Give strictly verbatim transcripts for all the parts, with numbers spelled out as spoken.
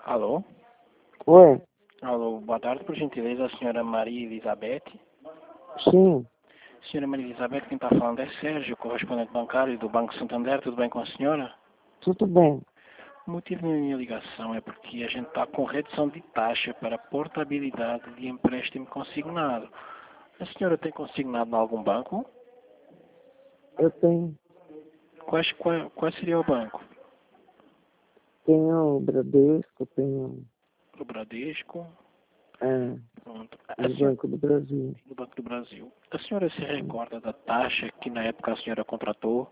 Alô? Oi, Alô, boa tarde, por gentileza, a senhora Maria Elizabeth. sim, Senhora Maria Elizabeth, quem está falando é Sérgio, correspondente bancário do Banco Santander. Tudo bem com a senhora? tudo bem. O motivo da minha ligação é porque a gente está com redução de taxa para portabilidade de empréstimo consignado. A senhora tem consignado em algum banco? Eu tenho, Quais, qual, qual seria o banco? tenho o Bradesco, tenho O Bradesco? é, Pronto. A o senhora, Banco do Brasil. do Banco do Brasil. A senhora se recorda da taxa que na época a senhora contratou?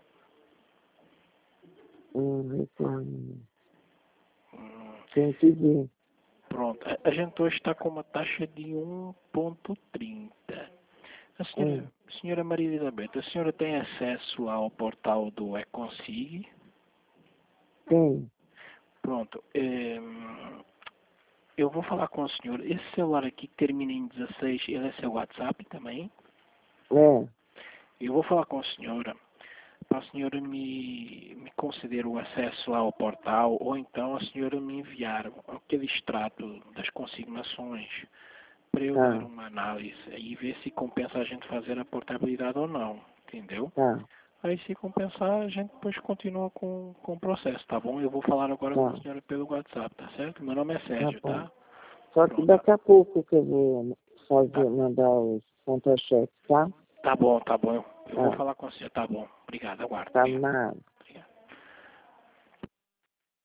Um retorno. Hum, Tem que ver. Pronto, a, a gente hoje está com uma taxa de um ponto trinta. A senhora, Hum, senhora Maria Elizabeth, a senhora tem acesso ao portal do Econsig? tem, Pronto, ehm, eu vou falar com o senhor. Esse celular aqui que termina em dezasseis, ele é seu WhatsApp também? é, Eu vou falar com a senhora para a senhora me, me conceder o acesso ao portal ou então a senhora me enviar aquele extrato das consignações para eu dar tá, uma análise e ver se compensa a gente fazer a portabilidade ou não, entendeu? tá, Aí se compensar, a gente depois continua com, com o processo, tá bom? Eu vou falar agora com a tá, senhora pelo WhatsApp, tá certo? Meu nome é tá Sérgio, bom. tá? Só que Pronto. daqui a pouco que eu vou Tá, fazer, mandar os contra-cheques, tá? tá bom, tá bom. Eu, eu vou Tá, falar com a senhora, tá bom. Obrigado, aguardo. tá Obrigado. nada.